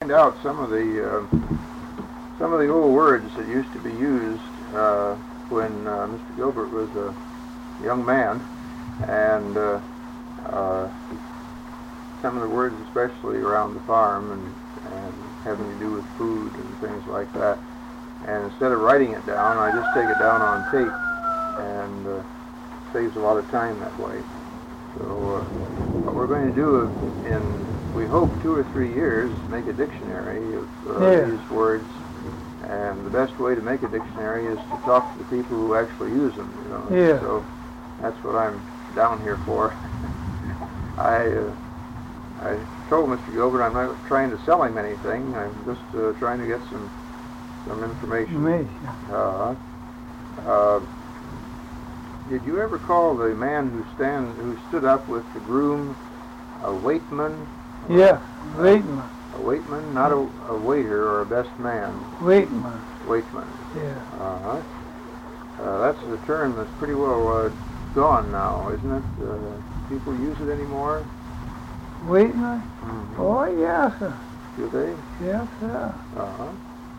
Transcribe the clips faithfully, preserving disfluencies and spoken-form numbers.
find out some of the uh, some of the old words that used to be used uh, when uh, Mister Gilbert was a young man, and uh, uh, some of the words, especially around the farm and, and having to do with food and things like that. And instead of writing it down, I just take it down on tape, and uh, saves a lot of time that way. So uh, what we're going to do in, we hope, two or three years, make a dictionary of uh, Yeah. these words. And the best way to make a dictionary is to talk to the people who actually use them. You know. Yeah. So that's what I'm down here for. I uh, I told Mister Gilbert I'm not trying to sell him anything. I'm just uh, trying to get some some information. Me. Uh, uh, did you ever call the man who stand who stood up with the groom a waitman? Yeah, waitman. A waitman, not a, a waiter or a best man. Waitman. Waitman. Yeah. Uh-huh. Uh, that's a term that's pretty well uh, gone now, isn't it? Uh, people use it anymore? Waitman? Mm-hmm. Oh, yes, sir. Do they? Yes, sir. Uh-huh.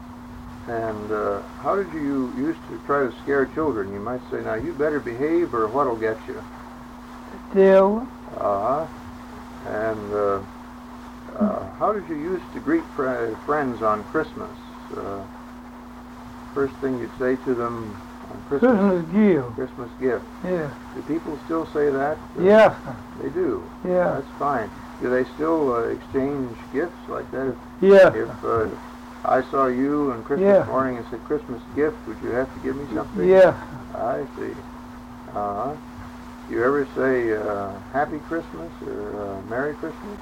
And uh, how did you used to try to scare children? You might say, now you better behave or what'll get you. Still. Uh-huh. And uh, uh, how did you used to greet fr- friends on Christmas? Uh, first thing you'd say to them on Christmas? Christmas gift. Christmas gift. Yeah. Do people still say that? Uh, Yes, sir. They do. Yeah. That's fine. Do they still uh, exchange gifts like that? If, Yes. if uh, I saw you on Christmas Yeah. morning and said Christmas gift, would you have to give me something? Yes. I see. Uh-huh. Do you ever say uh, Happy Christmas or uh, Merry Christmas?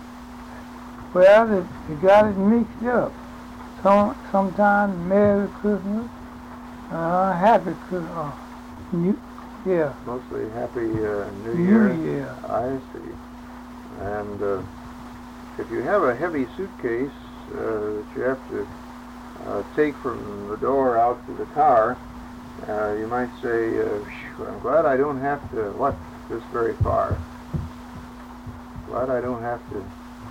Well, it, you got it mixed up. Some sometimes Merry Christmas, uh, Happy Christmas. Uh, New, yeah. Mostly Happy uh, New New Year? Year. I see. And uh, if you have a heavy suitcase uh, that you have to uh, take from the door out to the car, uh, you might say, uh, "Phew, I'm glad I don't have to walk this very far. Glad I don't have to."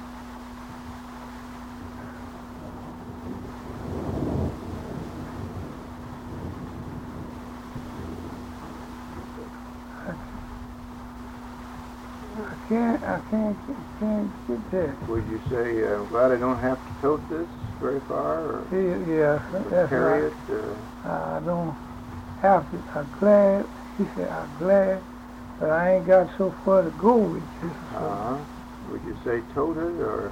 I can't, I can't, can't get that. Would you say, I'm glad I don't have to tote this very far, or Yeah, yeah, that's carry right. it? Uh, I don't have to. I'm glad. He said, I'm glad, but I ain't got so far to go with this. So. uh-huh. Would you say tote it, or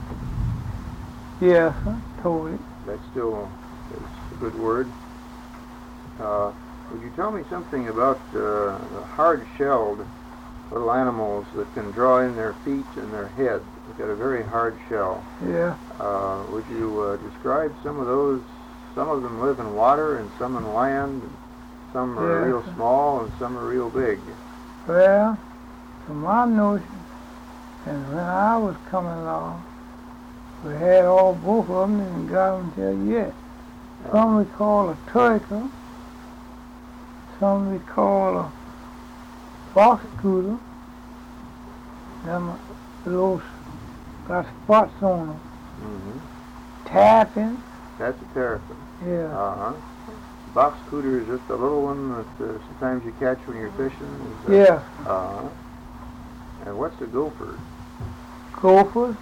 Yeah, I told it. that's still is a good word? Uh, would you tell me something about uh, the hard-shelled little animals that can draw in their feet and their head? They've got a very hard shell. Yeah. Uh, would you uh, describe some of those? Some of them live in water and some in land. And some are Yeah. real small and some are real big. Well, to my notion, and when I was coming along, we had all both of them and got them till yet. Some we call a turtle, some we call a fox scooter. Them those got spots on them. Mm-hmm. Tapping, That's a terrapin. yeah. Uh-huh. Box cooter is just a little one that uh, sometimes you catch when you're fishing. Is that- Yeah. Uh-huh. And what's a gopher? Gophers.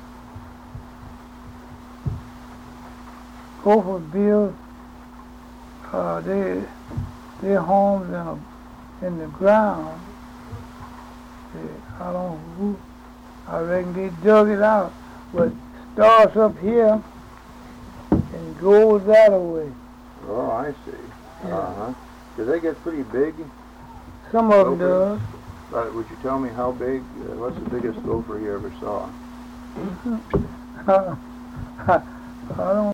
Gophers build uh, their their homes in a, in the ground. They, I don't know who. I reckon they dug it out, but it starts up here and goes that way. Oh, I see. Yeah. Uh-huh. Do they get pretty big? Some of them Gophers? does. Uh, would you tell me how big? Uh, what's the biggest gopher you ever saw? I don't